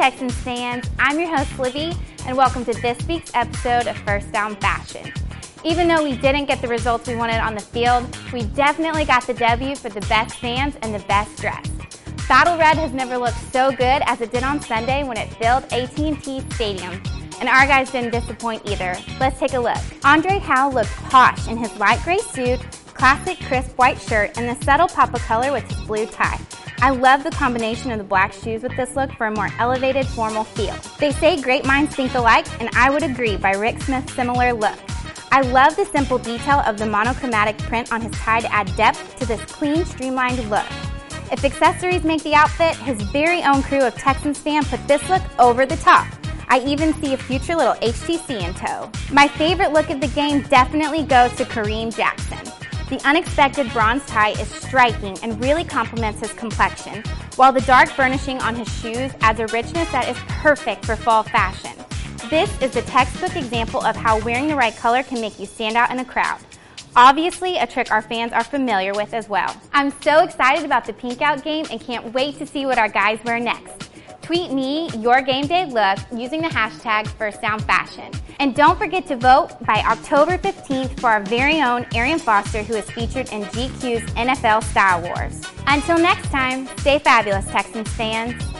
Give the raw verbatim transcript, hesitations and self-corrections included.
Texans fans, I'm your host Livy, and welcome to this week's episode of First Down Fashion. Even though we didn't get the results we wanted on the field, we definitely got the W for the best fans and the best dress. Battle Red has never looked so good as it did on Sunday when it filled A T and T Stadium. And our guys didn't disappoint either. Let's take a look. Andre Howe looked posh in his light gray suit, classic crisp white shirt, and the subtle pop of color with his blue tie. I love the combination of the black shoes with this look for a more elevated, formal feel. They say great minds think alike, and I would agree by Rick Smith's similar look. I love the simple detail of the monochromatic print on his tie to add depth to this clean, streamlined look. If accessories make the outfit, his very own crew of Texans fans put this look over the top. I even see a future little H T C in tow. My favorite look of the game definitely goes to Kareem Jackson. The unexpected bronze tie is striking and really complements his complexion, while the dark burnishing on his shoes adds a richness that is perfect for fall fashion. This is the textbook example of how wearing the right color can make you stand out in a crowd. Obviously, a trick our fans are familiar with as well. I'm so excited about the Pink Out game and can't wait to see what our guys wear next. Tweet me your game day look using the hashtag FirstDownFashion. And don't forget to vote by October fifteenth for our very own Arian Foster, who is featured in G Q's N F L Style Wars. Until next time, stay fabulous, Texans fans.